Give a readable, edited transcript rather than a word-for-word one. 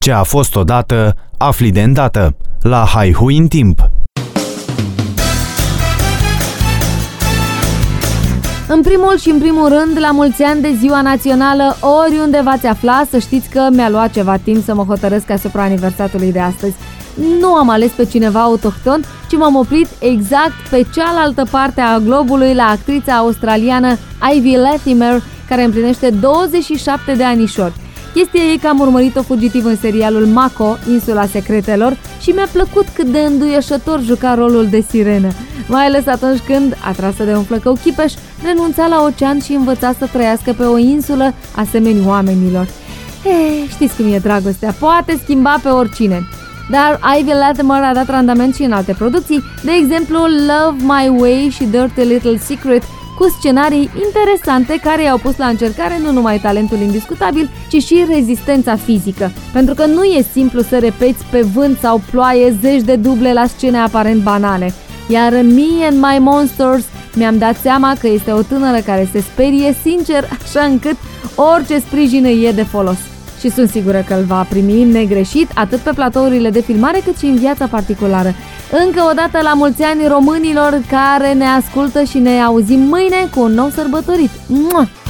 Ce a fost odată, afli de îndată. La Haihui în timp. În primul rând, la mulți ani de ziua națională, oriunde v-ați afla, să știți că mi-a luat ceva timp să mă hotărăsc asupra aniversatului de astăzi. Nu am ales pe cineva autohton, ci m-am oprit exact pe cealaltă parte a globului la actrița australiană Ivy Latimer, care împlinește 27 de anișori. Chestia e că am urmărit-o fugitiv în serialul Mako, Insula Secretelor, și mi-a plăcut cât de înduieșător juca rolul de sirenă, mai ales atunci când, atrasă de un flăcău chipeș, renunța la ocean și învăța să trăiască pe o insulă asemeni oamenilor. Știți cum e dragostea, poate schimba pe oricine. Dar Ivy Latimer a dat randament și în alte producții, de exemplu Love My Way și Dirty Little Secret, cu scenarii interesante care i-au pus la încercare nu numai talentul indiscutabil, ci și rezistența fizică. Pentru că nu e simplu să repeți pe vânt sau ploaie zeci de duble la scene aparent banale. Iar în Me and My Monsters mi-am dat seama că este o tânără care se sperie sincer, așa încât orice sprijin îi e de folos. Și sunt sigură că îl va primi negreșit atât pe platourile de filmare cât și în viața particulară. Încă o dată la mulți ani românilor care ne ascultă și ne auzim mâine cu un nou sărbătorit. Mua!